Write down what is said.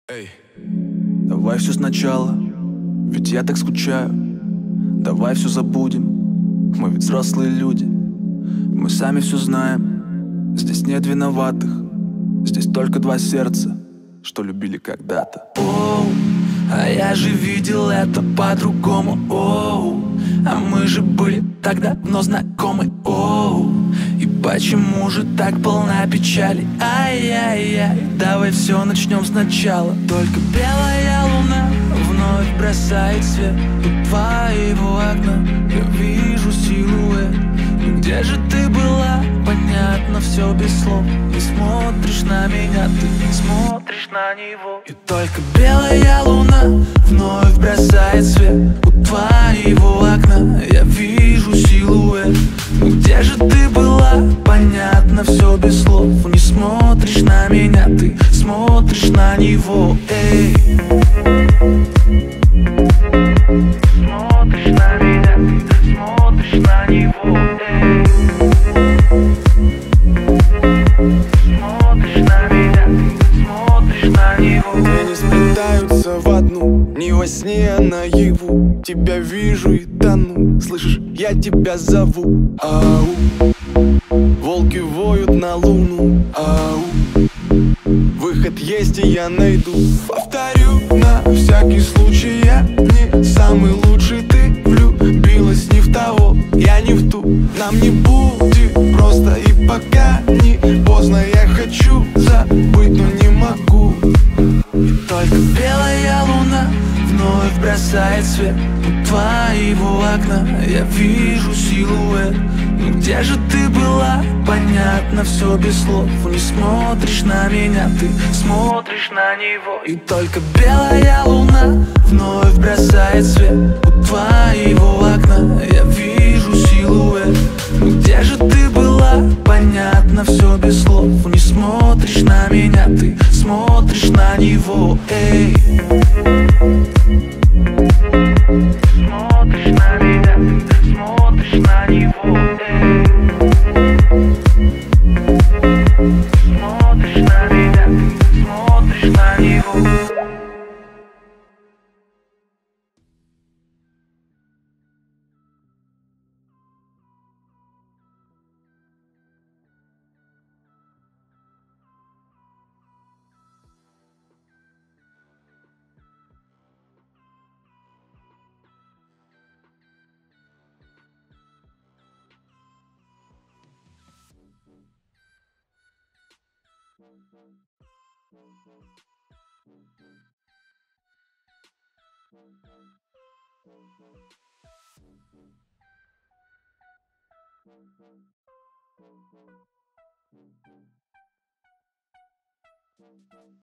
Эй, давай все сначала, ведь я так скучаю. Давай все забудем, мы ведь взрослые люди. Мы сами все знаем, здесь нет виноватых. Здесь только два сердца, что любили когда-то. Оу, а я же видел это по-другому. Оу, а мы же были так давно знакомы. Оу, и почему же так полна печали? Ай-яй-яй, давай все начнем сначала. Только белая луна вновь бросает свет у твоего окна. Я вижу силуэт. Где же ты была? Понятно все без слов. Не смотришь на меня, ты смотришь на него. И только белая луна вновь бросает свет у твоего окна. Я вижу силуэт. Где же ты была? Понятно все без слов. Не смотришь на меня, ты смотришь на него. Эй, смотришь на меня, ты смотришь на него. Эй, смотришь на меня, ты смотришь на него. Тени сплетаются в одну, не во сне, а наяву. Тебя вижу и тону, слышишь, я тебя зову. Ау, волки воют на луну. Ау, выход есть и я найду. Повторю на всякий случай, я не самый лучший. Ты влюбилась не в того, я не в ту. Нам не будет просто, и пока не поздно. Я хочу забыть, но не могу. И только белая луна вновь бросает свет у твоего окна. Я вижу силуэт. Ну где же ты была? Понятно все без слов. Не смотришь на меня, ты смотришь на него. И только белая луна вновь бросает свет у твоего окна. Я вижу силуэт. Ну где же ты была? Понятно все без слов. Не смотришь на меня, ты смотришь на него. Эй, смотришь на меня, ты смотришь на него. Эй, смотришь на меня, ты смотришь на него.